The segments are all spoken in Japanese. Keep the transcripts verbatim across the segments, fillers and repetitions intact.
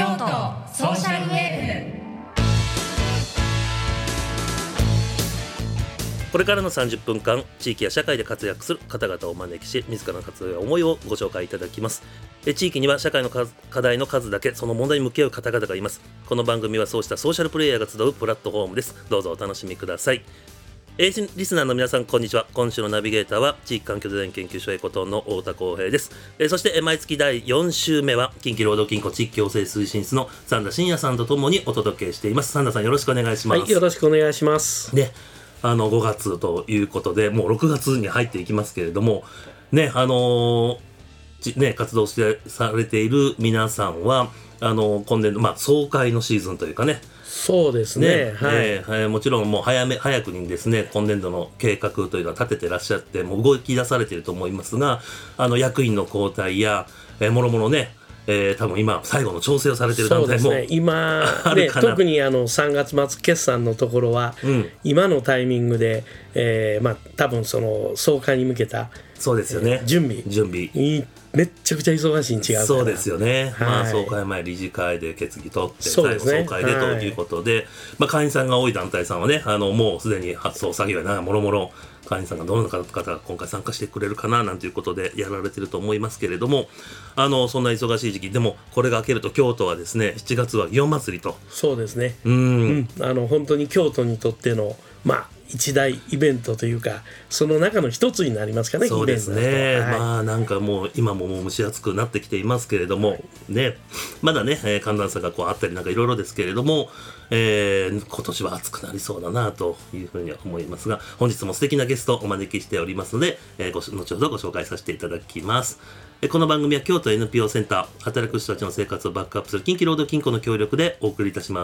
都ソーシャルウェブ。 これからのさんじゅっぷんかん、地域や社会で活躍する方々をお招きし、自らの活動や思いをご紹介いただきます。え地域には社会の課題の数だけその問題に向き合う方々がいます。この番組はそうしたソーシャルプレイヤーが集うプラットフォームです。どうぞお楽しみください。えリスナーの皆さん、こんにちは。今週のナビゲーターは地域環境デザイン研究所エコトーンの太田光平です。えそしてえ毎月だいよん週目は近畿労働金庫地域共生推進室の三田信也さんとともにお届けしています。三田さん、よろしくお願いします。 はい、よろしくお願いします。 ね、あのごがつということで、もうろくがつに入っていきますけれどもね、あのーね、活動してされている皆さんはあの今年度、まあ、総会のシーズンというかね、 そうですね、 ね、 はい、 えー、もちろんもう早め早くにですね、今年度の計画というのは立ててらっしゃって、もう動き出されていると思いますが、あの役員の交代や、えー、もろもろね、えー、多分今最後の調整をされている段階も、 ね、今、ね、特にあのさんがつ末決算のところは、うん、今のタイミングで、えーまあ、多分その総会に向けたそうですよね、 えー、準備準備めっちゃくちゃ忙しいに違うから。 そうですよね、 はい、 まあ、総会前理事会で決議取って、 そうですね、 最後総会でということで、はい、まあ、会員さんが多い団体さんはね、あのもうすでに発送作業やなもろもろ会員さんがどの方が今回参加してくれるかななんていうことでやられてると思いますけれども、あのそんな忙しい時期でもこれが明けると京都はですね、しちがつは祇園祭りと。 そうですね、 うん、うん、 あの本当に京都にとってのまあ一大イベントというか、その中の一つになりますかね。 そうですね、 イベントだと、はい、 まあなんかもう今ももう蒸し暑くなってきていますけれども、はい、ね、まだね、えー、寒暖差がこうあったりなんかいろいろですけれども、えー、今年は暑くなりそうだなというふうには思いますが、本日も素敵なゲストをお招きしておりますので、えー、ご後ほどご紹介させていただきます。この番組は京都 エヌピーオー センター、働く人たちの生活をバックアップする近畿労働金庫の協力でお送りいたします。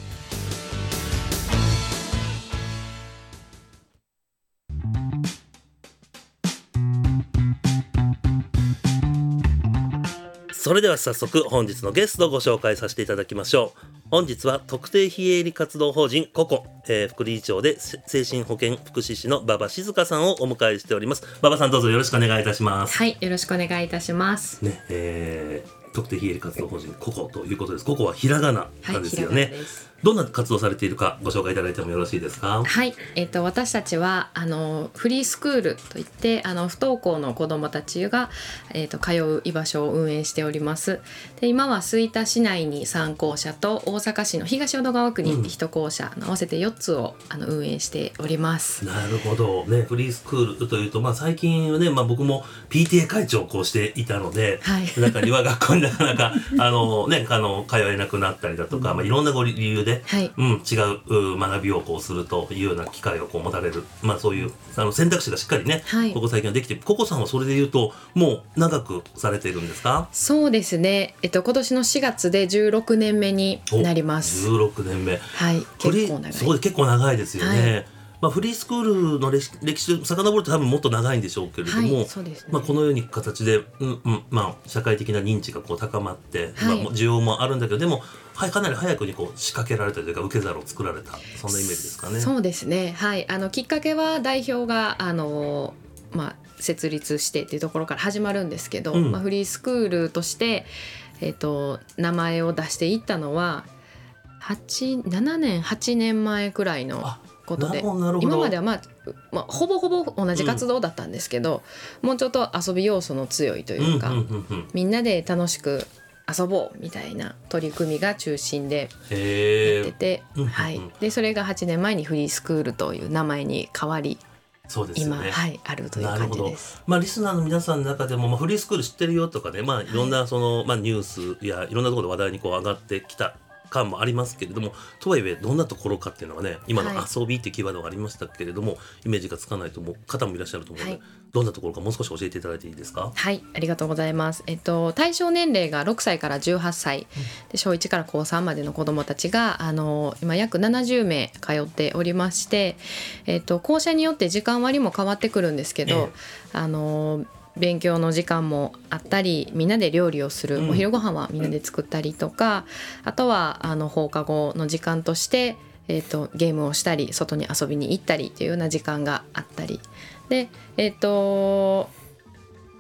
それでは早速本日のゲストをご紹介させていただきましょう。本日は特定非営利活動法人ココ、えー、副理事長で精神保健福祉士の馬場静香さんをお迎えしております。馬場さん、どうぞよろしくお願いいたします。 はい、よろしくお願いいたします。 ね、えー特定非営利活動法人ココということです。ココはひらがななんですよね、はい、ひらがなです。どんな活動されているかご紹介いただいてもよろしいですか。 はい、えー、と私たちはあのフリースクールといってあの不登校の子どもたちが、えー、と通う居場所を運営しております。で今は吹田市内にさん校舎と大阪市の東淀川区にいち校舎、うん、合わせてよっつをあの運営しております。 なるほど、ね、フリースクールというと、まあ、最近はね、まあ、僕も ピーティーエー 会長をこうしていたので、はい、中には学校になかなかあの、ね、あの通えなくなったりだとか、うん、まあ、いろんなご理由で、はい、うん、違う学びをこうするというような機会をこう持たれる、まあ、そういうあの選択肢がしっかりね、はい、ここ最近はできて、ココさんはそれでいうともう長くされているんですか。 そうですね、えっと、今年のしがつでじゅうろくねんめになります。 じゅうろくねんめ、 はい、結構長い。 そう結構長いですよね、はい。まあ、フリースクールの歴史、歴史を遡ると多分もっと長いんでしょうけれども、はい、そうですね、まあ、このように形で、うんうん、まあ、社会的な認知がこう高まって、はい、まあ、需要もあるんだけど、でも、はい、かなり早くにこう仕掛けられたというか受け皿を作られた、そんなイメージですかね。 そうですね、はい、あのきっかけは代表があの、まあ、設立してっていうところから始まるんですけど、うん、まあ、フリースクールとして、えーと、名前を出していったのははち、ななねんはちねんまえくらいのことで、今までは、まあまあ、ほぼほぼ同じ活動だったんですけど、うん、もうちょっと遊び要素の強いというか、うんうんうんうん、みんなで楽しく遊ぼうみたいな取り組みが中心でやってて、はい、でそれがはちねんまえにフリースクールという名前に変わり、 そうですよね、 今、はい、あるという感じです。 まあ、リスナーの皆さんの中でも、まあ、フリースクール知ってるよとかね、まあ、いろんなその、はい、まあ、ニュースやいろんなところで話題にこう上がってきた感もありますけれども、とはいえどんなところかっていうのはね、今の遊びっていうキーワードがありましたけれども、はい、イメージがつかないと思う方もいらっしゃると思うので、はい、どんなところかもう少し教えていただいていいですか。 はい、ありがとうございます。えっと、対象年齢がろくさいからじゅうはっさい、うん、で小いちからこうさんまでの子どもたちがあの今約ななじゅうめい通っておりまして、えっと、校舎によって時間割も変わってくるんですけど、えー、あの勉強の時間もあったり、みんなで料理をする、うん、お昼ご飯はみんなで作ったりとか、あとはあの放課後の時間として、えーと、ゲームをしたり外に遊びに行ったりというような時間があったりで、えーと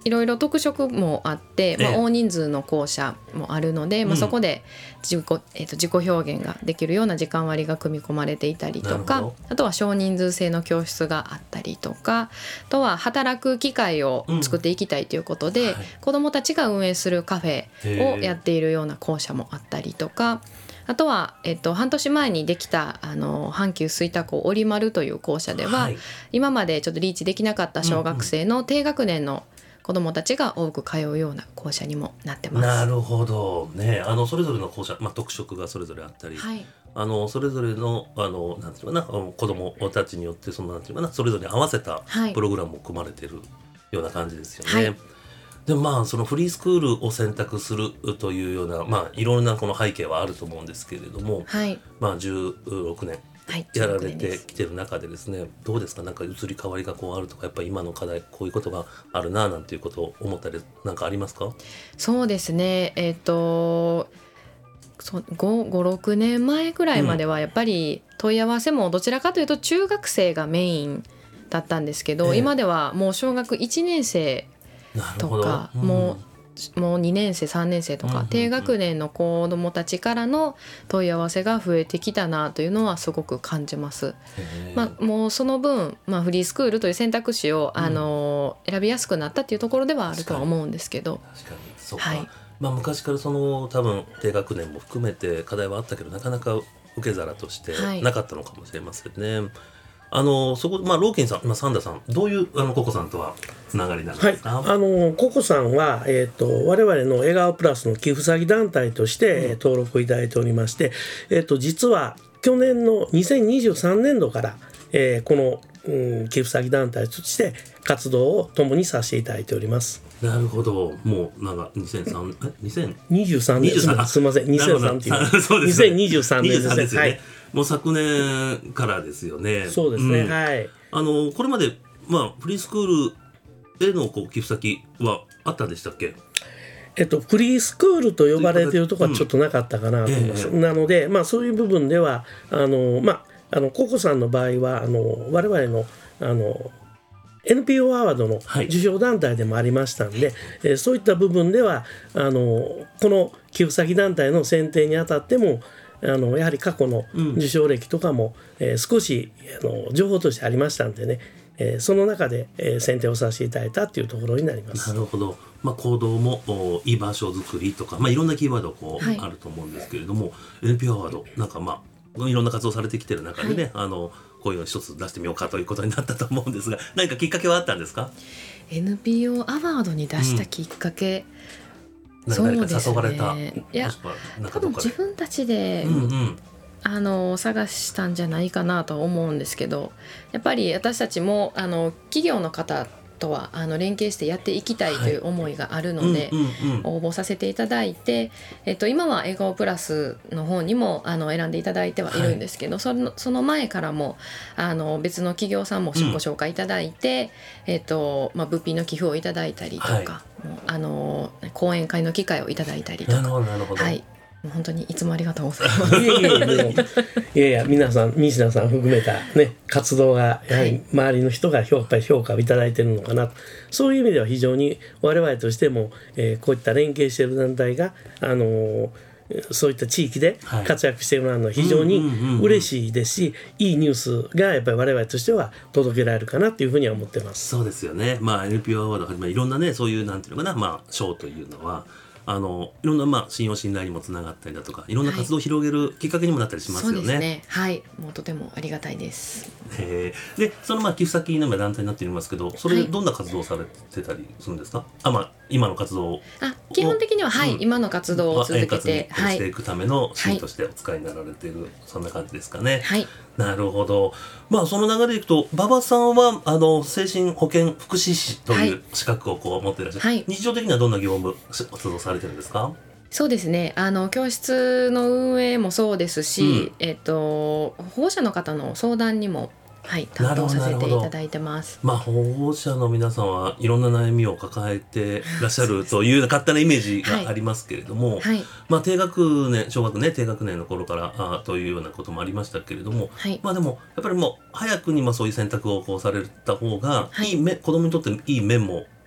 いろいろ特色もあって、まあ、大人数の校舎もあるので、ええまあ、そこで自己、えー、と自己表現ができるような時間割が組み込まれていたりとか、あとは少人数制の教室があったりとか、あとは働く機会を作っていきたいということで、うんはい、子どもたちが運営するカフェをやっているような校舎もあったりとか、あとは、えっと、半年前にできたあの阪急吹田校オリマルという校舎では、はい、今までちょっとリーチできなかった小学生の低学年の子どもたちが多く通うような校舎にもなってます。 なるほどね。あのそれぞれの校舎、まあ、特色がそれぞれあったり、はい、あのそれぞれのあのなんていうかな、子どもたちによってそのなんていうかな、それぞれに合わせたプログラムを組まれているような感じですよね。はい、でもまあそのフリースクールを選択するというような、まあ、いろんなこの背景はあると思うんですけれども、はい、まあ、じゅうろくねんやられてきてる中でですね、どうですか、なんか移り変わりがこうあるとか、やっぱり今の課題こういうことがあるななんていうことを思ったりなんかありますか？ そうですね、えっとご、ろくねんまえくらいまではやっぱり問い合わせもどちらかというと中学生がメインだったんですけど、えー、今ではもう小学いちねん生とか、うん、もうもうにねん生さんねん生とか、うんうんうん、低学年の子どもたちからの問い合わせが増えてきたなというのはすごく感じます。まあ、もうその分、まあ、フリースクールという選択肢を、うん、あの選びやすくなったっていうところではあるとは思うんですけど、 確かにそうか、はい、まあ、昔からその多分低学年も含めて課題はあったけど、なかなか受け皿としてなかったのかもしれませんね。はい、あのそこ、まあ、ローキンさん、まあ、サンダさん、どういうあのココさんとはつながりなんですか？ はい、あのココさんは、えー、と我々の笑顔プラスの寄付詐欺団体として、うん、登録いただいておりまして、えー、と実は去年のにせんにじゅうさんねんどから、えー、この、うん、寄付詐欺団体として活動を共にさせていただいております。 なるほど。もうなんかにせんさん、えにせんにじゅうさんねんすみません、にせんさんっていうそうですね、にせんにじゅうさんねんですね。 ですよね、はい、もう昨年からですよね。 そうですね、うん、はい。 あのこれまで、まあ、フリースクールへのこう寄付先はあったんでしたっけ？ えっと、フリースクールと呼ばれているところはちょっとなかったかなと思います。うんえー、なので、まあ、そういう部分ではあの、まあ、あのココさんの場合はあの我々のあのエヌピーオー アワードの受賞団体でもありましたんで、はい、えー、そういった部分ではあのこの寄付先団体の選定にあたってもあのやはり過去の受賞歴とかも、うん、えー、少しあの情報としてありましたんでね、えー、その中で、えー、選定をさせていただいたというところになります。 なるほど。まあ、行動も居場所づくりとか、まあ、いろんなキーワードこう、はい、あると思うんですけれども、 エヌピーオー アワードなんかまあいろんな活動されてきてる中でね、はい、あのこういうの一つ出してみようかということになったと思うんですが、何かきっかけはあったんですか？ エヌピーオー アワードに出したきっかけ、 うん、そうですね、誘われた？ いや、多分自分たちで、うんうん、あの探したんじゃないかなと思うんですけど、やっぱり私たちもあの企業の方とはあの連携してやっていきたいという思いがあるので、はい、うんうんうん、応募させていただいて、えっと、今は笑顔プラスの方にもあの選んでいただいてはいるんですけど、はい、その、その前からもあの別の企業さんもご紹介いただいて、うん、えっとまあ、物品の寄付をいただいたりとか、はい、もうあの講演会の機会をいただいたりとか、 なるほどなるほど、 はい、本当にいつもありがとうございます。 いやいやいやいやいや、皆さん西田さん含めた、ね、活動がやはり周りの人が評価、評価をいただいているのかなと、そういう意味では非常に我々としても、えー、こういった連携している団体が、あのー、そういった地域で活躍しているのは非常に嬉しいですし、いいニュースがやっぱり我々としては届けられるかなというふうには思ってます。 そうですよね、まあ、エヌピーオー アワードはじめいろんなね、そういうなんていうのかな、まあ、賞というのはあのいろんな、まあ、信用信頼にもつながったりだとか、いろんな活動を広げるきっかけにもなったりしますよね。はい、 そうですね、はい、もうとてもありがたいです。 へでそのまあ寄付先の団体になっていますけど、それでどんな活動をされてたりするんですか？はい、あ、まあ、今の活動をあ基本的には、はい、うん、今の活動を続けて、 まあ、円滑にしていくためのシーンとしてお使いになられている、はい、そんな感じですかね。 はい、 なるほど。まあその流れでいくと、馬場さんはあの精神保健福祉士という資格をこう持っていらっしゃる、はい、日常的にはどんな業務活動されてるんですか？ そうですね、あの教室の運営もそうですし、うん、えっと、保護者の方の相談にも、はい、担当させていただいてます。 まあ、保護者の皆さんはいろんな悩みを抱えてらっしゃるという勝手なイメージがありますけれども、はいはい、まあ、低学年小学年低学年の頃からあというようなこともありましたけれども、はい、まあでもやっぱりもう早くにまあそういう選択をこうされた方が、はい、いいめ子供にとっていい面も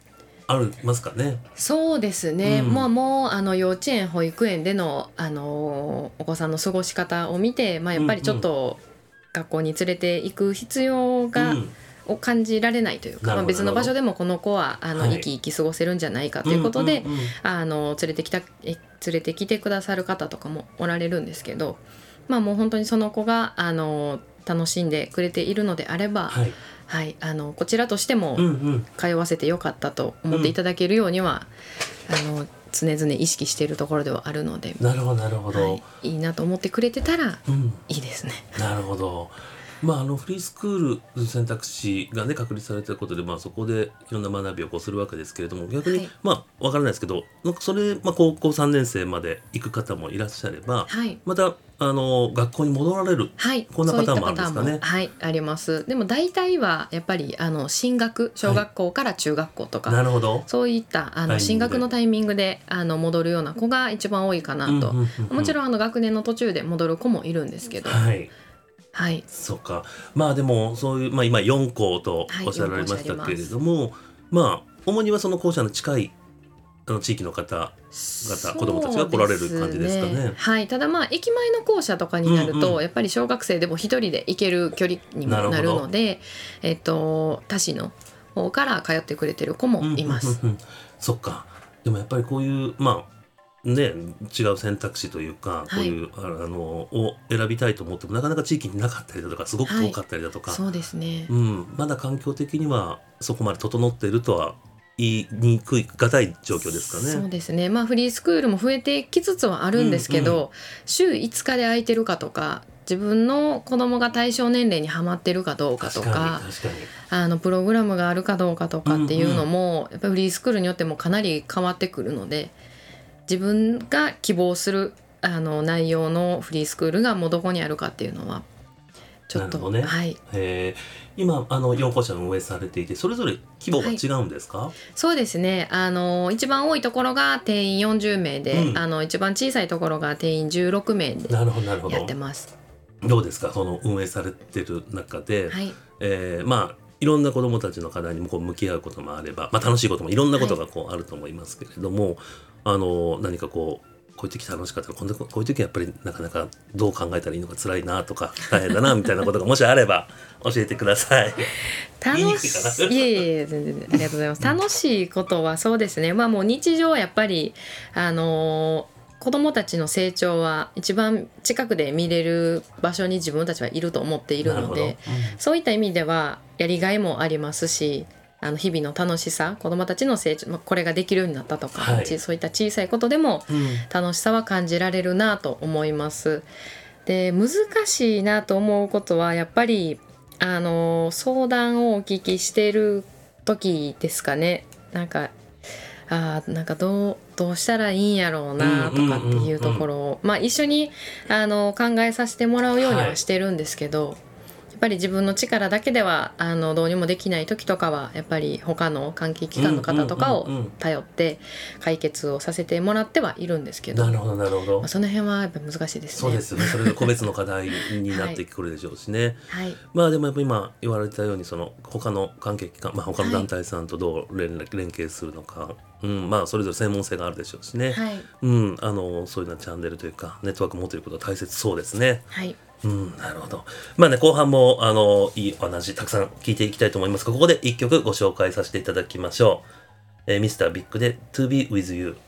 ありますかね。 そうですね、 うん、 まあ、もうあの幼稚園保育園での、あのお子さんの過ごし方を見て、まあ、やっぱりちょっと学校に連れて行く必要が、うんを感じられないというか、まあ、別の場所でもこの子はあの、はい、生き生き過ごせるんじゃないかということで、うんうんうん、あの連れてきた連れてきてくださる方とかもおられるんですけど、まあ、もう本当にその子があの楽しんでくれているのであれば、はいはい、あのこちらとしても通わせてよかったと思っていただけるようには、うんうん、あの常々意識しているところではあるので、 なるほどなるほど、はい、 いいなと思ってくれてたらいいですね、 うん、なるほど。まあ、あのフリースクール選択肢がね確立されていることで、まあ、そこでいろんな学びをこうするわけですけれども、逆に、はい、まあ分からないですけど、なんかそれ、まあ、高校さんねん生まで行く方もいらっしゃれば、はい、またあの学校に戻られる、はい、こんなパターンもあるんですかね。 はい、あります。でも大体はやっぱりあの進学、小学校から中学校とか、はい、なるほど、そういったあの進学のタイミングであの戻るような子が一番多いかなと、うんうんうんうん、もちろんあの学年の途中で戻る子もいるんですけど、はいはい、 そうか。まあでもそういう、まあ、今よん校とおっしゃられましたけれども、はい、まあ主にはその校舎の近いあの地域の方々、子どもたちが来られる感じですかね。 はい、ただまあ駅前の校舎とかになると、うんうん、やっぱり小学生でも一人で行ける距離にもなるので、えっと、他市の方から通ってくれてる子もいます、 うんうんうんうん、そっか。でもやっぱりこういうまあね、違う選択肢というか、はい、こういうあのを選びたいと思ってもなかなか地域になかったりだとかすごく遠かったりだとか、はい、 そうですね、 うん、まだ環境的にはそこまで整っているとは言いにくいがたい状況ですかね。 そうですね、まあ、フリースクールも増えてきつつはあるんですけど、うんうん、週いつかで空いてるかとか自分の子供が対象年齢にはまってるかどうかとか、確かに確かに、あのプログラムがあるかどうかとかっていうのも、うんうん、やっぱりフリースクールによってもかなり変わってくるので、自分が希望するあの内容のフリースクールがもうどこにあるかっていうのはちょっと、ね、はい、 えー、今あのよん校舎運営されていてそれぞれ規模が違うんですか？はい、 そうですね、あの一番多いところが定員よんじゅうめいで、うん、あの一番小さいところが定員じゅうろくめいでやってます。 どうですか、その運営されてる中で、はい、えー、まあいろんな子どもたちの課題にもこう向き合うこともあれば、まあ、楽しいこともいろんなことがこうあると思いますけれども、はい、あの何かこうこういう時楽しかったらこういう時やっぱりなかなかどう考えたらいいのか辛いなとか大変だなみたいなことがもしあれば教えてください。 楽しいいえいえ全然ありがとうございます。楽しいことはそうですね、まあもう日常やっぱりあのー子どもたちの成長は一番近くで見れる場所に自分たちはいると思っているので、うん、そういった意味ではやりがいもありますし、あの日々の楽しさ、子どもたちの成長、これができるようになったとか、はい、そういった小さいことでも楽しさは感じられるなと思います。で、難しいなと思うことはやっぱりあの相談をお聞きしている時ですかね。なんかあなんかどう、どうしたらいいんやろうなとかっていうところを、まあ、一緒にあの考えさせてもらうようにはしてるんですけど、はい、やっぱり自分の力だけではあのどうにもできない時とかはやっぱり他の関係機関の方とかを頼って解決をさせてもらってはいるんですけど、 なるほどなるほど、 まあ、その辺はやっぱ難しいですね。 そうですよね、それで個別の課題になってくるでしょうしね、はい、まあでもやっぱ今言われたようにその他の関係機関、まあ、他の団体さんとどう連連携するのか、うん、まあそれぞれ専門性があるでしょうしね、はい、うん、あのそういうようなチャンネルというかネットワークを持っていることは大切そうですね。はい、うん、なるほど。まあね、後半もあのいいお話たくさん聞いていきたいと思いますが、ここで一曲ご紹介させていただきましょう。えー、ミスタービッグで To Be With You。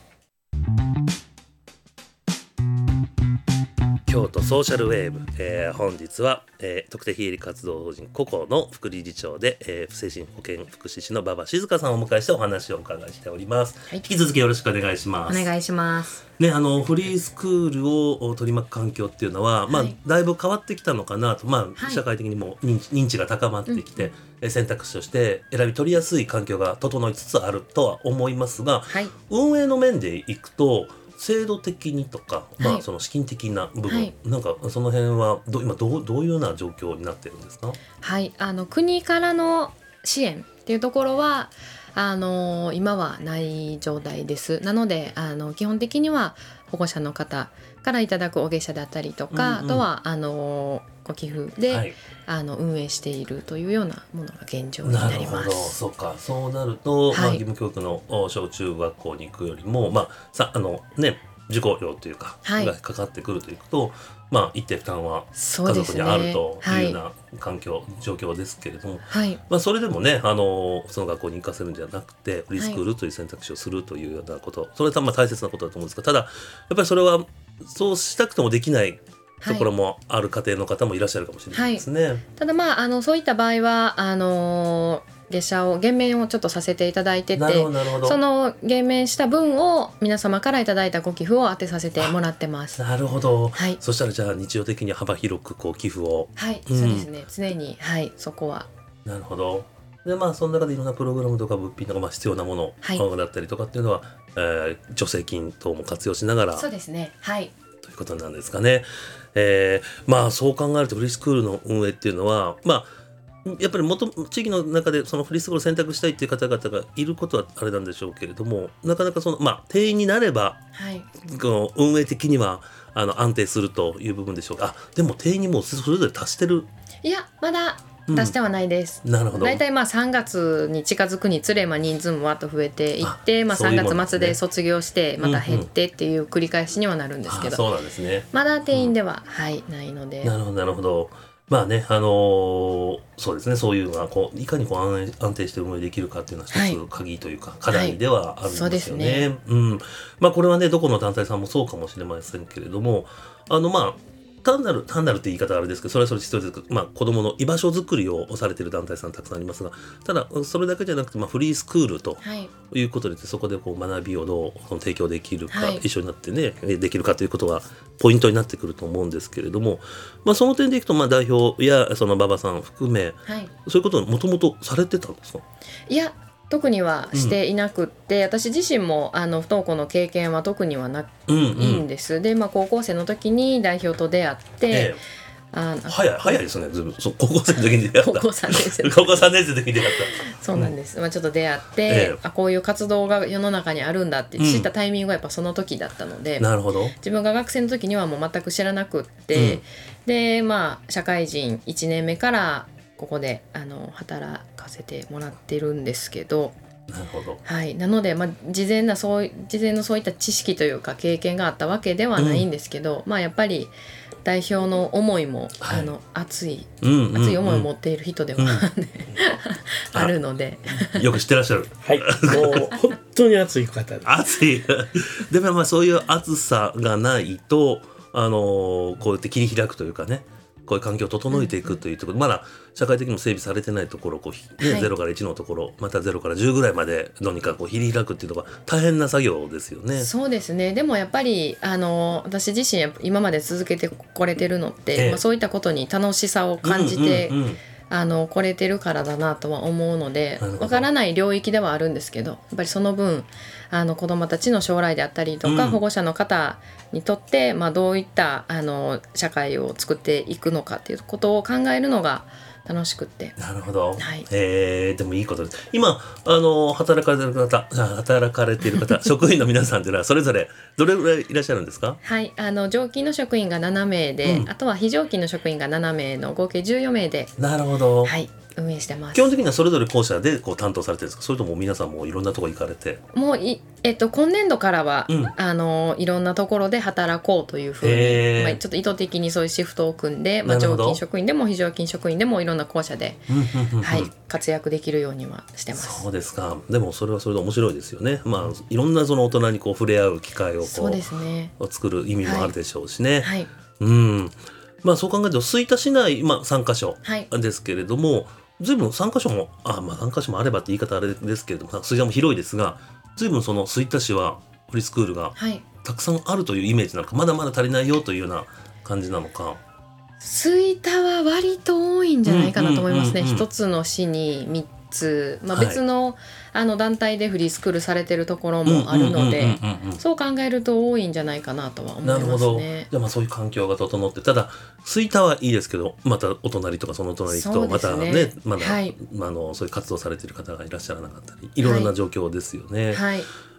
京都ソーシャルウェーブ、えー、本日は、えー、特定非営利活動法人ココの副理事長で、えー、精神保健福祉士の馬場静香さんをお迎えしてお話をお伺いしております、はい、引き続きよろしくお願いします。 お願いします、 ね、あのフリースクールを取り巻く環境っていうのは、まあ、だいぶ変わってきたのかなと、まあはい、社会的にも認知、認知が高まってきて、うん、選択肢として選び取りやすい環境が整いつつあるとは思いますが、はい、運営の面でいくと制度的にとか、まあ、その資金的な部分、はい、なんかその辺はど今どう、どういうような状況になってるんですか？ はい、あの国からの支援っていうところはあの今はない状態です。なのであの基本的には保護者の方からいただくお月謝だったりとか、うんうん、あとはあのご寄付で、 はい、 あの運営しているというようなものが現状になります。 なるほど、そうか。そうなると、 はい、 まあ、義務教育の小中学校に行くよりも、まあさあのね、受講料というか、はい、がかかってくるというと、まあ、一定負担は家族にあるというような環境、はい、状況ですけれども、はい、まあ、それでもね、あのその学校に行かせるんじゃなくてフリースクールという選択肢をするというようなこと、はい、それはまあ大切なことだと思うんですが、ただやっぱりそれはそうしたくてもできないところもある家庭の方もいらっしゃるかもしれないですね。はい、 ただまあ、あのそういった場合はあのー月謝を減免をちょっとさせていただいてて、その減免した分を皆様からいただいたご寄付を当てさせてもらってます。 なるほど、はい、そしたらじゃあ日常的に幅広くこう寄付を、 はい、うん、そうですね、常に、はい、そこは。 なるほど。でまあその中でいろんなプログラムとか物品とか、まあ、必要なもの、はい、だったりとかっていうのは、えー、助成金等も活用しながら、 そうですね、はい、 ということなんですかね。えー、まあそう考えるとフリースクールの運営っていうのはまあやっぱり元地域の中でそのフリースクールを選択したいっていう方々がいることはあれなんでしょうけれども、なかなかその、まあ、定員になれば、はい、この運営的にはあの安定するという部分でしょうか。あでも定員にもうそれぞれ達してる？ いやまだ出してはないです、 うん、なるほど。 だいたいまあさんがつに近づくにつれ、まあ、人数もわっと増えていって、まあ、さんがつ末で卒業してまた減ってっていう繰り返しにはなるんですけど、 そうなんですね。 まだ定員では、うん、はい、ないので。 なるほどなるほど。まあね、あのー、そうですね、そういうのがこういかにこう 安, 安定して運営できるかっていうのは一つ鍵というか、はい、課題ではあるんですよね。はい、そうですね。うん。まあこれはね、どこの団体さんもそうかもしれませんけれども、あのまあ単なる単なるって言い方はあれですけど、それはそれ必要ですけど、まあ子どもの居場所づくりをされている団体さんたくさんありますが、ただそれだけじゃなくて、まあ、フリースクールということで、はい、そこでこう学びをどう提供できるか、はい、一緒になってねできるかということがポイントになってくると思うんですけれども、まあ、その点でいくと、まあ代表やその馬場さん含め、はい、そういうことをもともとされてたんですか？ いや特にはしていなくって、うん、私自身もあの不登校の経験は特にはないんです、うんうん、で、まあ、高校生の時に代表と出会って、ええ、あ早い早いですね。ずぶそう高校生の時に出会った高校さんねん生高校さんねん生の時に出会ったそうなんです、うん、まあ、ちょっと出会って、ええ、あこういう活動が世の中にあるんだって知ったタイミングがやっぱその時だったので、うん、 なるほど。 自分が学生の時にはもう全く知らなくって、うん、でまあ社会人いちねんめからここであの働かせてもらってるんですけど、 なるほど、 はい、なので、まあ、事前なそう事前のそういった知識というか経験があったわけではないんですけど、うん、まあやっぱり代表の思いも、はい、あの熱い、うんうんうん、熱い思いを持っている人では、うん、あるのでよく知ってらっしゃる。 はいもう本当に熱い方です。 熱いでもまあそういう熱さがないとあのー、こうやって切り開くというかね、こういう環境を整えていくというところ、うんうん、まだ社会的にも整備されてないところをこう、ね、はい、ゼロからいちのところ、またゼロからじゅうぐらいまでどうにかこう切り開くっていうのが大変な作業ですよね。 そうですね。でもやっぱりあの私自身今まで続けてこれてるのって、ええ、まあ、そういったことに楽しさを感じて、うんうんうん、あのこれてるからだなとは思うので、わからない領域ではあるんですけど、やっぱりその分あの子どもたちの将来であったりとか、うん、保護者の方にとって、まあ、どういったあの社会を作っていくのかっていうことを考えるのが楽しくって。 なるほど、 はい、 えー、でもいいことです。今あの働かれてる方働かれている方職員の皆さんというのはそれぞれどれぐらいいらっしゃるんですか？ はい、あの常勤の職員がななめいで、うん、あとは非常勤の職員がななめいの合計じゅうよんめいで、 なるほど、 はい、運営してます。 基本的にはそれぞれ校舎でこう担当されてるんですか？それとも皆さんもいろんなところ行かれて。 もうい、えっと、今年度からは、うん、あのいろんなところで働こうというふうに、えーまあ、ちょっと意図的にそういうシフトを組んで、まあ、常勤職員でも非常勤職員でもいろんな校舎で、はい、活躍できるようにはしてます。 そうですか。でもそれはそれで面白いですよね。まあ、いろんなその大人にこう触れ合う機会をこうそうですね、 作る意味もあるでしょうしね、 はいはい、 うん、まあ、そう考えると吹田市内、まあ、さんかしょですけれども、はい、随分さんかしょもあ、まあ、さんかしょもあればって言い方あれですけれども、吹田も広いですが、随分その吹田市はフリースクールがたくさんあるというイメージなのか、まだまだ足りないよというような感じなのか。 吹田は割と多いんじゃないかなと思いますね。一つの市にみっつ、まあ、別の、はい、あの団体でフリースクールされてるところもあるので、そう考えると多いんじゃないかなとは思いますね。なるほど。じゃあまあそういう環境が整って、ただ吹田はいいですけど、またお隣とかその隣と、ね、またねまだ、はい、まあ、あのそういう活動されている方がいらっしゃらなかったり、いろいろな状況ですよね。 はい、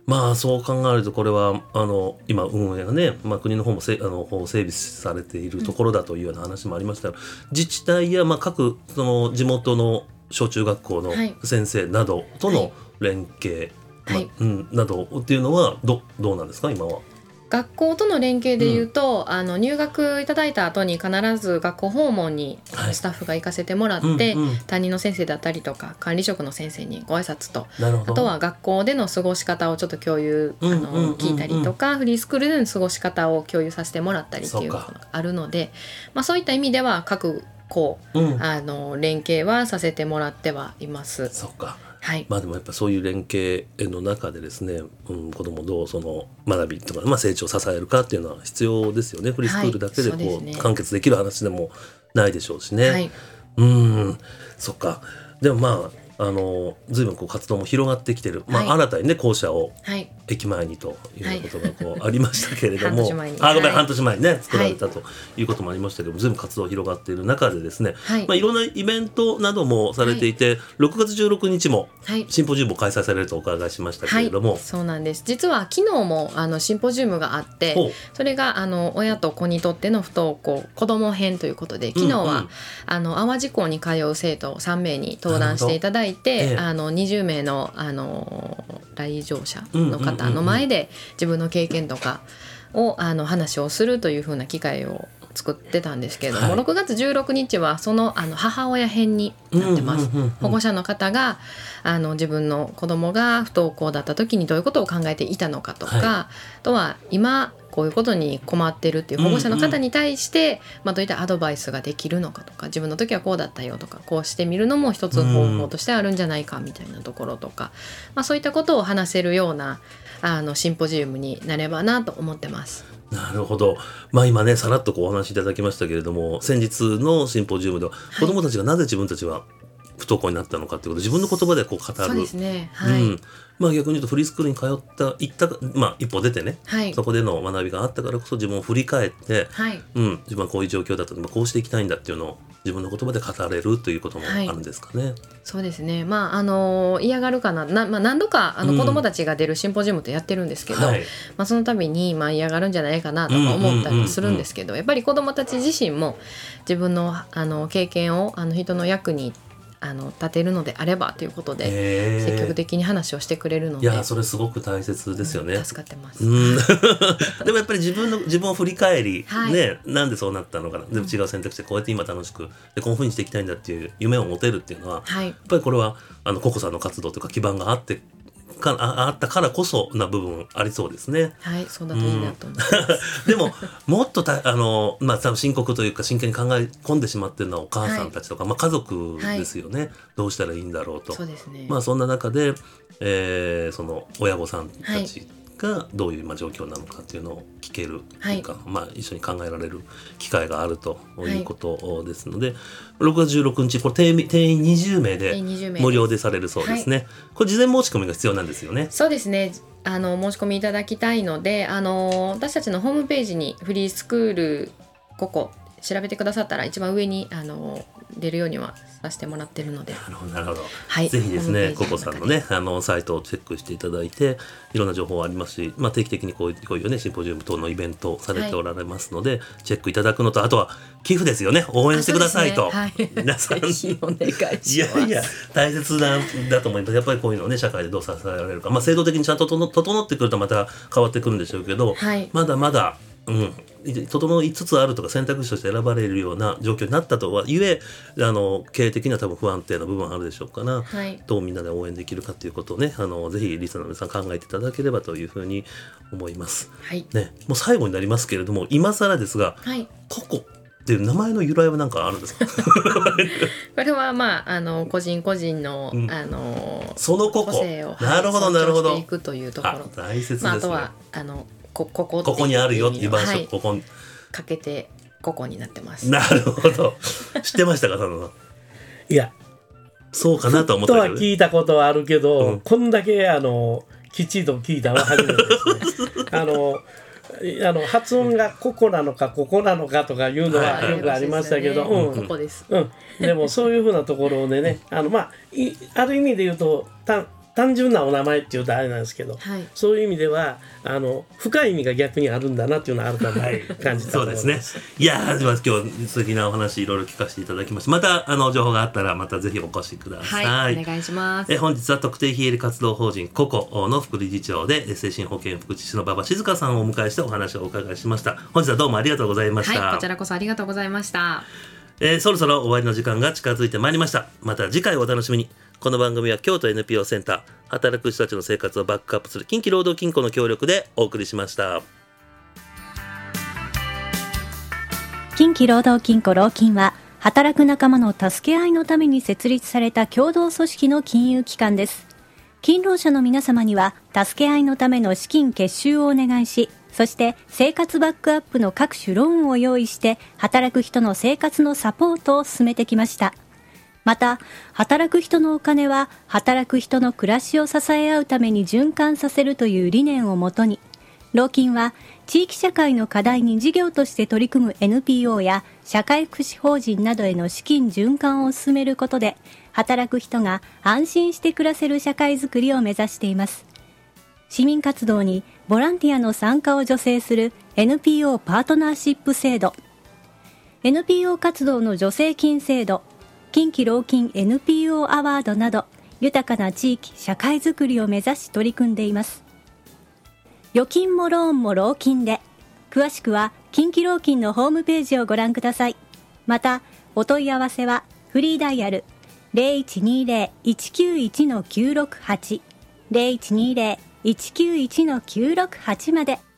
まあそう考えるとこれはあの今運営がね、まあ、国の方もせあの整備されているところだというような話もありましたが、うん、自治体やまあ各その地元の小中学校の先生などとの連携、はい、まあうん、などっていうのは ど, どうなんですか今は。 学校との連携でいうと、うん、あの入学いただいた後に必ず学校訪問にスタッフが行かせてもらって、はいうんうん、担任の先生だったりとか管理職の先生にご挨拶と、あとは学校での過ごし方をちょっと共有、あの聞いたりとか、フリースクールでの過ごし方を共有させてもらったりっていうのがあるので、まあ、そういった意味では各校、うん、あの連携はさせてもらってはいます。 そうか、 はい、 まあでもやっぱそういう連携の中でですね、うん、子どもをどうその学びとか、まあ、成長を支えるかっていうのは必要ですよね。フリースクールだけでこう、はい、うね、完結できる話でもないでしょうしね、はい、うんそっか。でもまああの随分こう活動も広がってきてる、まあ、はい、新たにね校舎を駅前にというようなことがこうありましたけれども、はい、あごめん、はい、半年前にね作られたということもありましたけども、随分活動広がっている中でですね、はい、まあ、いろんなイベントなどもされていて、はい、ろくがつじゅうろくにちもシンポジウムを開催されるとお伺いしましたけれども、 はい、そうなんです。実は昨日もあのシンポジウムがあって、それがあの親と子にとっての不登校子ども編ということで、昨日は、うんうん、あの淡路校に通う生徒さんめいに登壇していただいて、ええ、あのにじゅうめいの、あの来場者の方の前で自分の経験とかをあの話をするというふうな機会を作ってたんですけれども、はい、ろくがつじゅうろくにちはその、あの母親編になってます、うんうんうんうん、保護者の方があの自分の子供が不登校だった時にどういうことを考えていたのかとか、はい、あとは今こういうことに困ってるっていう保護者の方に対して、うんうん、まあ、どういったアドバイスができるのかとか、自分の時はこうだったよとか、こうしてみるのも一つ方法としてあるんじゃないかみたいなところとか、まあ、そういったことを話せるようなあのシンポジウムになればなと思ってます。 なるほど、まあ、今ねさらっとこうお話しいただきましたけれども、先日のシンポジウムでは子どもたちがなぜ自分たちは不登校になったのかということを自分の言葉でこう語る。 そうですね、はい、うん、 まあ、逆に言うとフリースクールに通った行った、まあ、一歩出てね、はい、そこでの学びがあったからこそ自分を振り返って、はい、うん、自分はこういう状況だったのでこうしていきたいんだっていうのを自分の言葉で語れるということもあるんですかね。はい、 そうですね、まああの嫌がるかな、な、まあ、何度かあの子どもたちが出るシンポジウムってやってるんですけど、うん、はい、まあ、その度にまあ嫌がるんじゃないかなとか思ったりするんですけど、やっぱり子どもたち自身も自分の、あの経験をあの人の役にあの立てるのであればということで積極的に話をしてくれるので、 いやそれすごく大切ですよね、 うん、助かってます、 うん、でもやっぱり自分の自分を振り返り、はい、ね、なんでそうなったのかな、でも違う選択肢でこうやって今楽しくでこういうふうにしていきたいんだっていう夢を持てるっていうのは、はい、やっぱりこれはあのココさんの活動というか基盤があってか あ, あったからこそな部分ありそうですね。 はい、そうだといいなと思います、 うん、でももっとたあの、まあ、多分深刻というか真剣に考え込んでしまってるのはお母さんたちとか、はい、まあ、家族ですよね、はい、どうしたらいいんだろうと。 そうですね、 まあ、そんな中で、えー、その親御さんたちがどういうまあ状況なのかっていうのを聞けるというか、はい、まあ、一緒に考えられる機会があるということですので、はい、ろくがつじゅうろくにちこれ定員、定員にじゅうめいで無料でされるそうですね、はい、これ事前申し込みが必要なんですよね。 そうですね、あの申し込みいただきたいので、あの私たちのホームページにフリースクールここ調べてくださったら一番上にあの出るようにはさせてもらってるので、 なるほどなるほど、はい、ぜひですねココさんのねあのサイトをチェックしていただいていろんな情報ありますし、まあ、定期的にこういう、こういうねシンポジウム等のイベントされておられますので、はい、チェックいただくのと、あとは寄付ですよね、応援してくださいと、ね、はい、皆さんぜひお願いします。 いやいや大切なんだと思います。やっぱりこういうのをね社会でどう支えられるか、まあ、制度的にちゃんと整ってくるとまた変わってくるんでしょうけど、はい、まだまだうん、整いつつあるとか選択肢として選ばれるような状況になったとはいえ、あの経営的には多分不安定な部分はあるでしょうから、はい、どうみんなで応援できるかということをね、あのぜひリスナーの皆さん考えていただければというふうに思います、はいね、もう最後になりますけれども今更ですが、はい、ココっていう名前の由来は何かあるんですか？これはまああの個人個人の、うん、あのそのココ個性をなるほどなるほど尊重していくというところ、 あ大切ですね、 まあ、あとはあのこ, こ, こ, ここにあるよっていう場所、はい、ここかけてここになってます。 なるほど知ってましたか佐野さん？ いやそうかなと思ったけど、ね、 とは聞いたことはあるけど、うん、こんだけあのきちんと聞いたのは初めてですねあのあの発音がここなのかここなのかとかいうのはよくありましたけど、 はいはいうん、ここです、 うん、でもそういうふうなところでねあの、まあ、いある意味で言うとた単純なお名前っていうとあれなんですけど、 はい、 そういう意味ではあの深い意味が逆にあるんだなっていうのは改めて感じたと思います。 そうですね。いやでは今日素敵なお話いろいろ聞かせていただきました。またあの情報があったらまたぜひお越しください。 はい、お願いします。 え本日は特定非営利活動法人ココの副理事長で精神保健福祉士の馬場静香さんをお迎えしてお話をお伺いしました。本日はどうもありがとうございました。 はい、こちらこそありがとうございました。 えー、そろそろ終わりの時間が近づいてまいりました。また次回お楽しみに。この番組は京都 エヌピーオー センター働く人たちの生活をバックアップする近畿労働金庫の協力でお送りしました。 近畿労働金庫労金は働く仲間の助け合いのために設立された共同組織の金融機関です。勤労者の皆様には助け合いのための資金結集をお願いし、そして生活バックアップの各種ローンを用意して働く人の生活のサポートを進めてきました。また、働く人のお金は働く人の暮らしを支え合うために循環させるという理念をもとに、労金は地域社会の課題に事業として取り組む エヌピーオー や社会福祉法人などへの資金循環を進めることで、働く人が安心して暮らせる社会づくりを目指しています。市民活動にボランティアの参加を助成する エヌピーオー パートナーシップ制度、エヌピーオー 活動の助成金制度、近畿労金 エヌピーオー アワードなど、豊かな地域社会づくりを目指し取り組んでいます。預金もローンも労金で、詳しくは近畿労金のホームページをご覧ください。また、お問い合わせはフリーダイヤル ゼロいちにゼロ いちきゅういち きゅうろくはち ゼロいちにゼロ いちきゅういち きゅうろくはち まで。